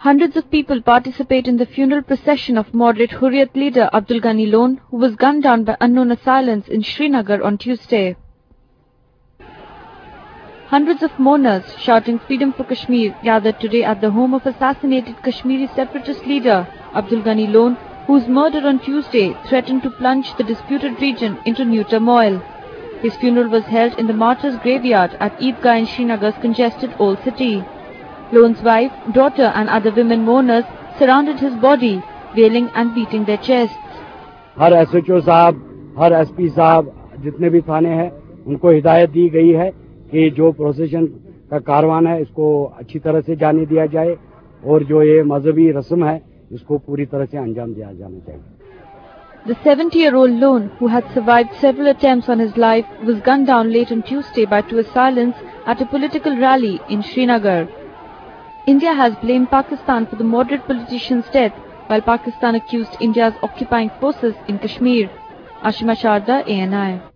Hundreds of people participate in the funeral procession of moderate Hurriyat leader Abdul Ghani Lone, who was gunned down by unknown assailants in Srinagar on Tuesday. Hundreds of mourners shouting Freedom for Kashmir gathered today at the home of assassinated Kashmiri separatist leader Abdul Ghani Lone, whose murder on Tuesday threatened to plunge the disputed region into new turmoil. His funeral was held in the martyrs' graveyard at Eidgah in Srinagar's congested old city. Lone's wife, daughter and other women mourners surrounded his body, wailing and beating their chests. Her SHO साहब, हर SP साहब, जितने भी थाने हैं, उनको हिदायत दी गई है कि जो प्रोसेशन का कारवान है इसको अच्छी तरह से जाने दिया जाए और जो ये मजहबी रस्म है इसको पूरी तरह से अंजाम दिया जाना चाहिए. The 70-year-old Lone, who had survived several attempts on his life, was gunned down late on Tuesday by two assailants at a political rally in Srinagar. India has blamed Pakistan for the moderate politician's death, while Pakistan accused India's occupying forces in Kashmir. Ashima Sharda, ANI.